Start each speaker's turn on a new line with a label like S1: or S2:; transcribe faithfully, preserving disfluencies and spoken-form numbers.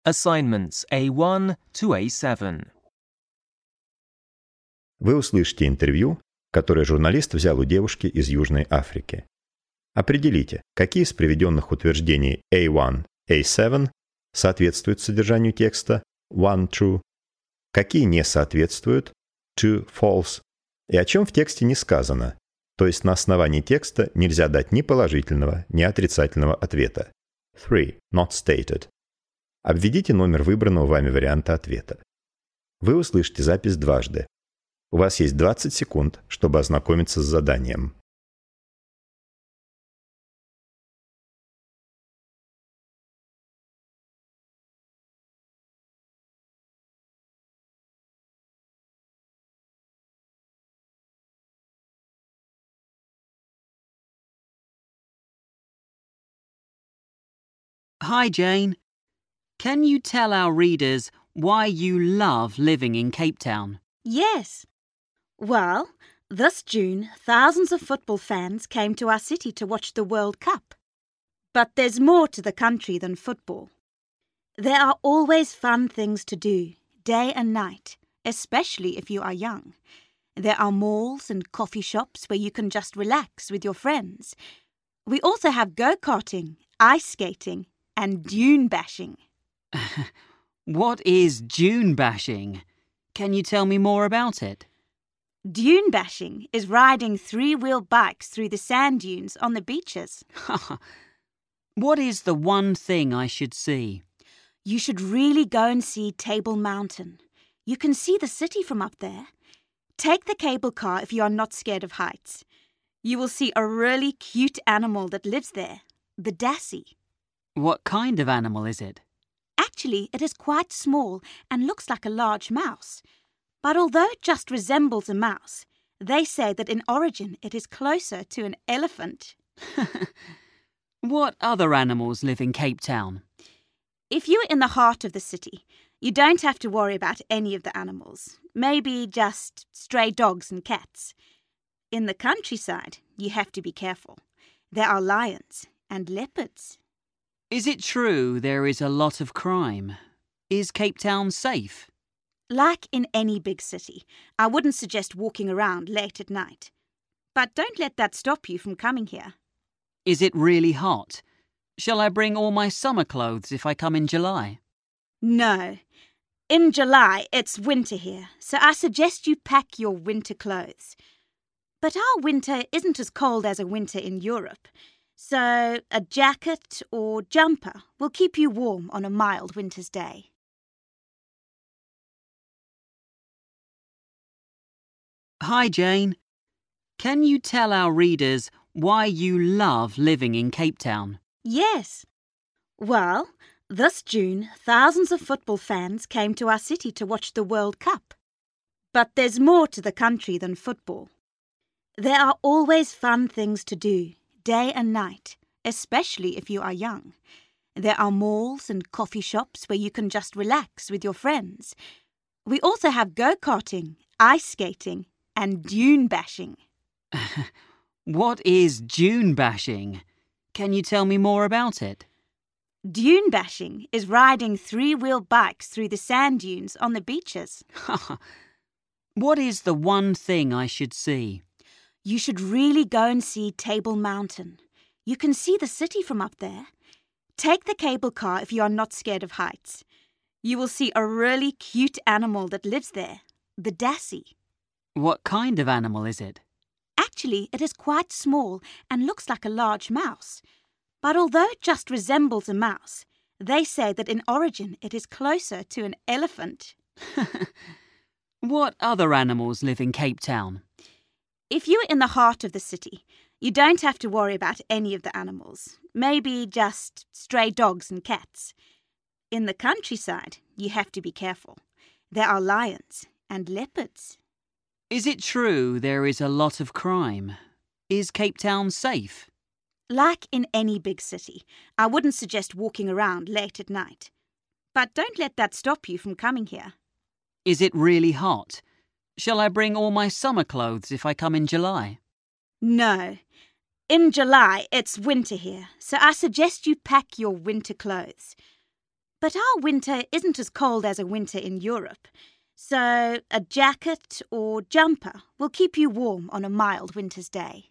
S1: Assignments A one to A seven.
S2: Вы услышите интервью, которое журналист взял у девушки из Южной Африки. Определите, какие из приведенных утверждений A one, A seven соответствуют содержанию текста one true, какие не соответствуют two false, и о чем в тексте не сказано, то есть на основании текста нельзя дать ни положительного, ни отрицательного ответа. three not stated. Обведите номер выбранного вами варианта ответа. Вы услышите запись дважды. У вас есть двадцать секунд, чтобы ознакомиться с заданием.
S3: Hi, Jane. Can you tell our readers why you love living in Cape Town?
S4: Yes. Well, this June, thousands of football fans came to our city to watch the World Cup. But there's more to the country than football. There are always fun things to do, day and night, especially if you are young. There are malls and coffee shops where you can just relax with your friends. We also have go-karting, ice skating, and dune bashing.
S3: What is dune bashing? Can you tell me more about it?
S4: Dune bashing is riding three-wheel bikes through the sand dunes on the beaches.
S3: What is the one thing I should see?
S4: You should really go and see Table Mountain. You can see the city from up there. Take the cable car if you are not scared of heights. You will see a really cute animal that lives there, the dassie.
S3: What kind of animal is it?
S4: Actually, it is quite small and looks like a large mouse. But although it just resembles a mouse, they say that in origin it is closer to an elephant.
S3: What other animals live in Cape Town?
S4: If you're in the heart of the city, you don't have to worry about any of the animals. Maybe just stray dogs and cats. In the countryside, you have to be careful. There are lions and leopards.
S3: Is it true there is a lot of crime? Is Cape Town safe?
S4: Like in any big city, I wouldn't suggest walking around late at night. But don't let that stop you from coming here.
S3: Is it really hot? Shall I bring all my summer clothes if I come in July?
S4: No. In July, it's winter here, so I suggest you pack your winter clothes. But our winter isn't as cold as a winter in Europe. So a jacket or jumper will keep you warm on a mild winter's day.
S3: Hi, Jane. Can you tell our readers why you love living in Cape Town?
S4: Yes. Well, this June, thousands of football fans came to our city to watch the World Cup. But there's more to the country than football. There are always fun things to do, day and night, especially if you are young. There are malls and coffee shops where you can just relax with your friends. We also have go-karting, ice skating, and dune bashing.
S3: What is dune bashing? Can you tell me more about it?
S4: Dune bashing is riding three-wheel bikes through the sand dunes on the beaches.
S3: What is the one thing I should see?
S4: You should really go and see Table Mountain. You can see the city from up there. Take the cable car if you are not scared of heights. You will see a really cute animal that lives there, the dassie.
S3: What kind of animal is it?
S4: Actually, it is quite small and looks like a large mouse. But although it just resembles a mouse, they say that in origin it is closer to an elephant.
S3: What other animals live in Cape Town?
S4: If you're in the heart of the city, you don't have to worry about any of the animals. Maybe just stray dogs and cats. In the countryside, you have to be careful. There are lions and leopards.
S3: Is it true there is a lot of crime? Is Cape Town safe?
S4: Like in any big city, I wouldn't suggest walking around late at night. But don't let that stop you from coming here.
S3: Is it really hot? Shall I bring all my summer clothes if I come in July?
S4: No. In July, it's winter here, so I suggest you pack your winter clothes. But our winter isn't as cold as a winter in Europe, so a jacket or jumper will keep you warm on a mild winter's day.